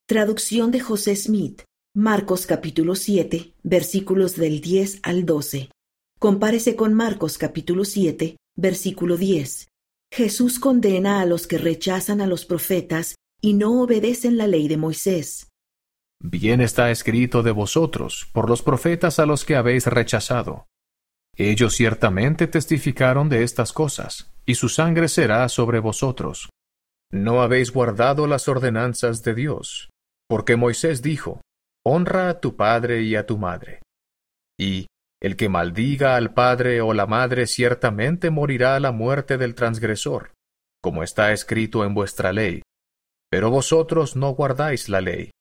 Traducción de José Smith. Marcos capítulo 7, versículos del 10 al 12. Compárese con Marcos capítulo 7, versículo 10. Jesús condena a los que rechazan a los profetas y no obedecen la ley de Moisés. Bien está escrito de vosotros, por los profetas a los que habéis rechazado. Ellos ciertamente testificaron de estas cosas, y su sangre será sobre vosotros. No habéis guardado las ordenanzas de Dios, porque Moisés dijo, honra a tu padre y a tu madre. Y el que maldiga al padre o la madre ciertamente morirá a la muerte del transgresor, como está escrito en vuestra ley. Pero vosotros no guardáis la ley,